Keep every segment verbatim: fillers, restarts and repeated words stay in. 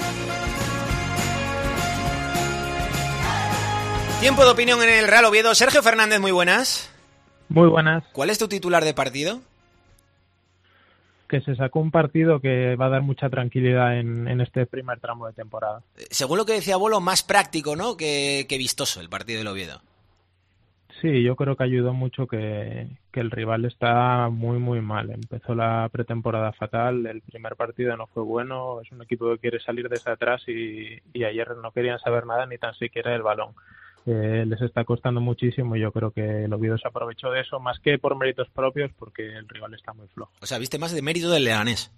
Tiempo de opinión en el Real Oviedo. Sergio Fernández, muy buenas. Muy buenas. ¿Cuál es tu titular de partido? Que se sacó un partido que va a dar mucha tranquilidad en, en este primer tramo de temporada. Según lo que decía Bolo, más práctico, ¿no? Que, que vistoso el partido del Oviedo. Sí, yo creo que ayudó mucho que, que el rival está muy, muy mal. Empezó la pretemporada fatal, el primer partido no fue bueno, es un equipo que quiere salir desde atrás y, y ayer no querían saber nada ni tan siquiera del balón. Eh, les está costando muchísimo y yo creo que el Oviedo se aprovechó de eso, más que por méritos propios, porque el rival está muy flojo. O sea, viste más de mérito del Leganés.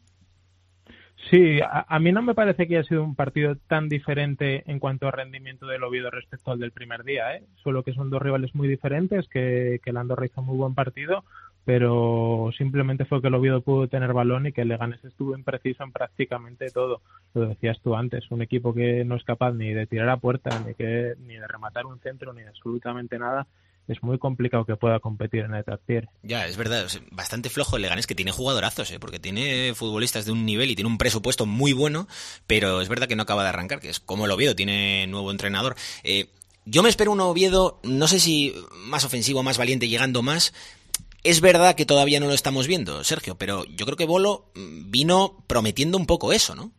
Sí, a, a mí no me parece que haya sido un partido tan diferente en cuanto a rendimiento del Oviedo respecto al del primer día, ¿eh? Solo que son dos rivales muy diferentes, que, que el Andorra hizo muy buen partido, pero simplemente fue que el Oviedo pudo tener balón y que el Leganés estuvo impreciso en prácticamente todo. Lo decías tú antes, un equipo que no es capaz ni de tirar a puerta, ni, que, ni de rematar un centro, ni de absolutamente nada. Es muy complicado que pueda competir en el Tartiere. Ya, es verdad, es bastante flojo el Leganés, que tiene jugadorazos, ¿eh? Porque tiene futbolistas de un nivel y tiene un presupuesto muy bueno, pero es verdad que no acaba de arrancar, que es como el Oviedo, tiene nuevo entrenador. Eh, yo me espero un Oviedo, no sé si más ofensivo, más valiente, llegando más. Es verdad que todavía no lo estamos viendo, Sergio, pero yo creo que Bolo vino prometiendo un poco eso, ¿no?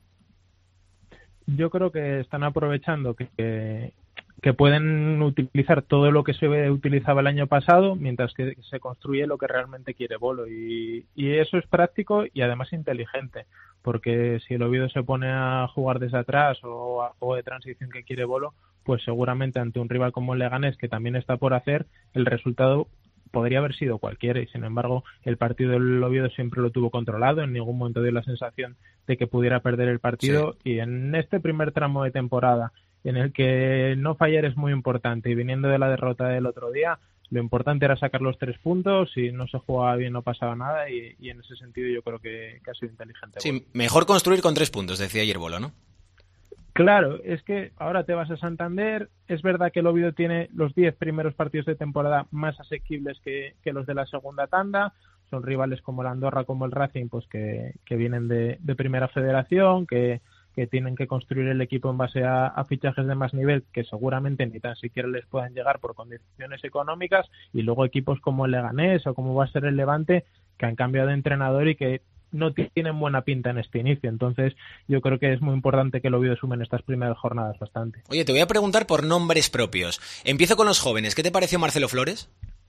Yo creo que están aprovechando que... que... que pueden utilizar todo lo que se utilizaba el año pasado mientras que se construye lo que realmente quiere Bolo y, y eso es práctico y además inteligente, porque si el Oviedo se pone a jugar desde atrás o a juego de transición que quiere Bolo, pues seguramente ante un rival como el Leganés, que también está por hacer, el resultado podría haber sido cualquiera y sin embargo el partido del Oviedo siempre lo tuvo controlado, en ningún momento dio la sensación de que pudiera perder el partido. Sí. Y en este primer tramo de temporada en el que no fallar es muy importante y viniendo de la derrota del otro día, lo importante era sacar los tres puntos, si no se jugaba bien no pasaba nada y, y en ese sentido yo creo que, que ha sido inteligente. Sí, Bolo. Mejor construir con tres puntos, decía ayer Bolo, ¿no? Claro, es que ahora te vas a Santander, es verdad que el Oviedo tiene los diez primeros partidos de temporada más asequibles que, que los de la segunda tanda, son rivales como el Andorra, como el Racing, pues que, que vienen de, de primera federación, que que tienen que construir el equipo en base a, a fichajes de más nivel que seguramente ni tan siquiera les puedan llegar por condiciones económicas, y luego equipos como el Leganés o como va a ser el Levante que han cambiado de entrenador y que no tienen buena pinta en este inicio. Entonces yo creo que es muy importante que el Oviedo sume en estas primeras jornadas bastante. Oye, te voy a preguntar por nombres propios. Empiezo con los jóvenes. ¿Qué te pareció Marcelo Flores?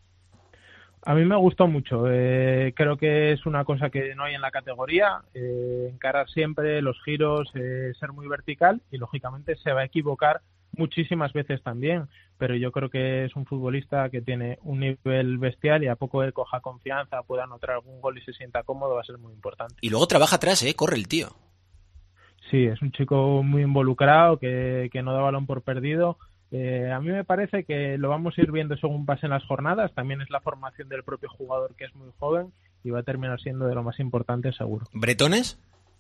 A mí me gustó mucho, eh, creo que es una cosa que no hay en la categoría, eh, encarar siempre los giros, eh, ser muy vertical y lógicamente se va a equivocar muchísimas veces también, pero yo creo que es un futbolista que tiene un nivel bestial y a poco él coja confianza, pueda anotar algún gol y se sienta cómodo, va a ser muy importante. Y luego trabaja atrás, ¿eh? Corre el tío. Sí, es un chico muy involucrado, que, que no da balón por perdido. Eh, a mí me parece que lo vamos a ir viendo según pasen las jornadas, también es la formación del propio jugador que es muy joven y va a terminar siendo de lo más importante seguro. ¿Bretones?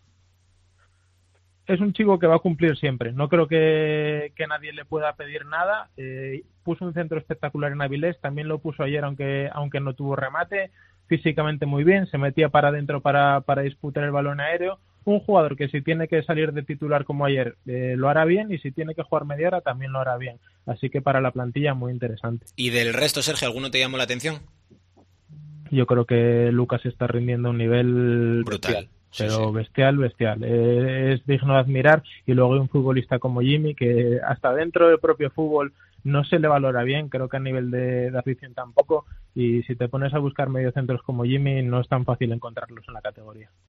Es un chico que va a cumplir siempre, no creo que, que nadie le pueda pedir nada, eh, puso un centro espectacular en Avilés, también lo puso ayer aunque, aunque no tuvo remate, físicamente muy bien, se metía para adentro para, para disputar el balón aéreo. Un jugador que si tiene que salir de titular como ayer eh, lo hará bien y si tiene que jugar media hora también lo hará bien. Así que para la plantilla muy interesante. ¿Y del resto, Sergio, alguno te llamó la atención? Yo creo que Lucas está rindiendo a un nivel brutal. Bestial, sí, pero sí. bestial, bestial. Eh, es digno de admirar y luego hay un futbolista como Jimmy que hasta dentro del propio fútbol no se le valora bien, creo que a nivel de, de afición tampoco, y si te pones a buscar mediocentros como Jimmy no es tan fácil encontrarlos en la categoría.